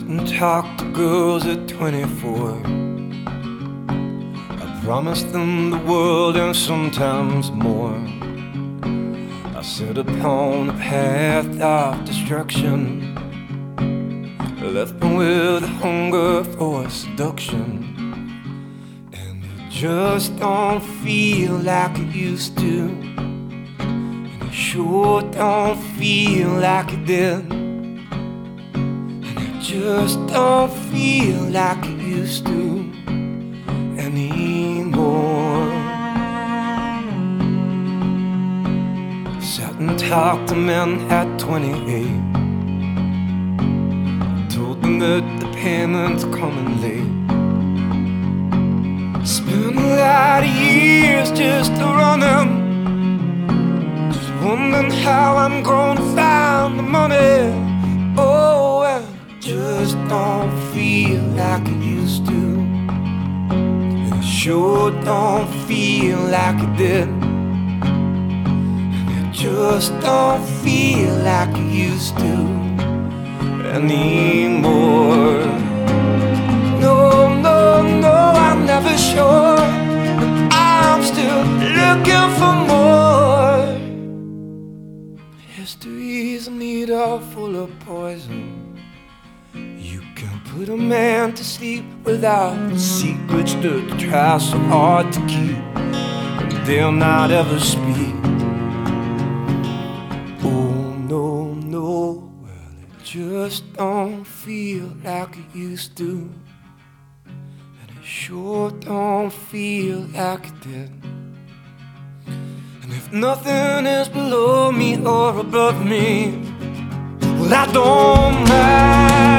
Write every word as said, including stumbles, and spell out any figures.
and talk to girls at twenty-four. I promised them the world and sometimes more. I set upon a path of destruction, left me with a hunger for seduction. And it just don't feel like it used to, and it sure don't feel like it did. Just don't feel like it used to anymore. Sat and talked to men at twenty-eight, told them that the payment's coming late. Spent a lot of years just running, just wondering how I'm gonna find the money. Oh, and just don't feel like it used to, and it sure don't feel like it did. And it just don't feel like it used to anymore. No, no, no, I'm never sure, but I'm still looking for more. History's a needle full of poison. You can put a man to sleep without the secrets that they try so hard to keep, and they'll not ever speak. Oh no, no, well it just don't feel like it used to, and it sure don't feel like it did. And if nothing is below me or above me, well I don't mind.